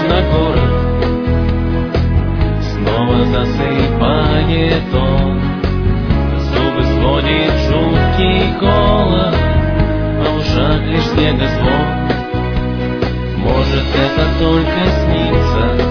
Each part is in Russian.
на город, снова засыпает он. Зубы сводит жуткий голод, а в ушах лишь снегозвон. Может, это только снится,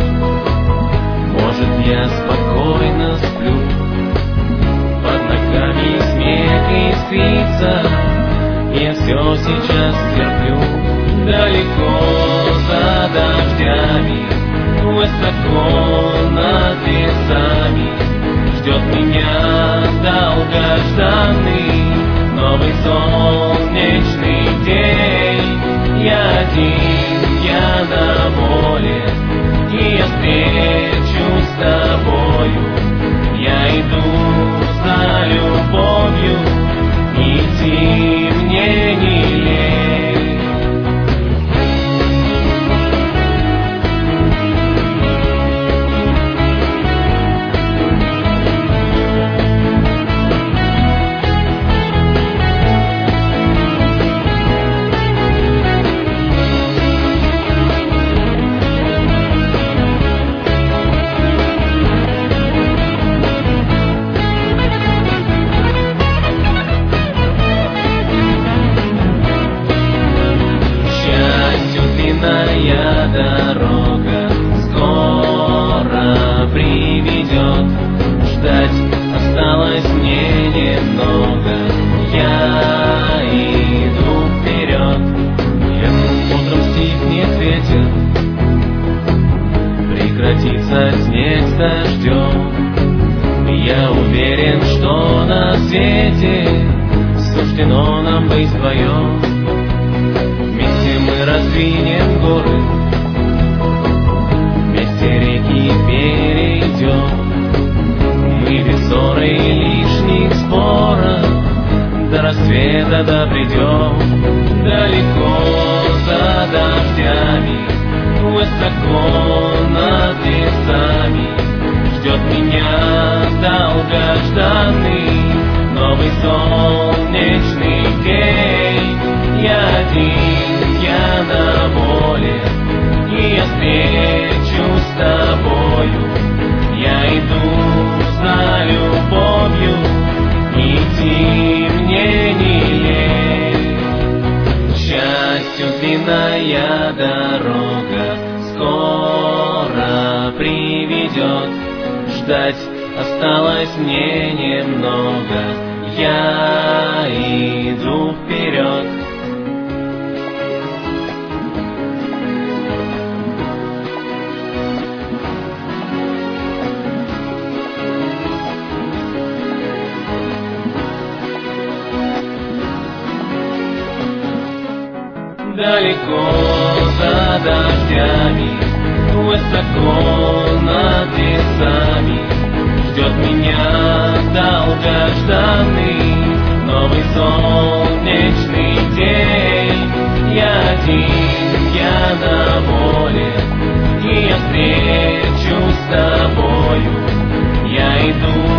может, я спокойно сплю. Под ногами снег искрится, я все сейчас терплю. Далеко за дождями, высоко над лесами ждет меня долгожданный новый солнечный день. Я один, я на воле, и я встречусь с тобою. Я иду за любовью, идти мне не лень. Дорога скоро приведет, ждать осталось мне немного. Я иду вперед, утром стихнет ветер, прекратится снег с дождем. Я уверен, что на свете суждено нам быть вдвоем. Вместе мы раздвинем горы, реки перейдем. Мы без ссоры и лишних споров до рассвета добредем. Далеко за дождями, высоко над лесами ждет меня долгожданный новый солнечный день. Я один, я на воле, и я встречусь с тобою. Я иду за любовью, идти мне не лень. К счастью, длинная дорога скоро приведет, ждать осталось мне немного. Я иду вперед. Далеко за дождями, высоко над лесами ждет меня долгожданный новый солнечный день. Я один, я на воле, и я встречусь с тобою. Я иду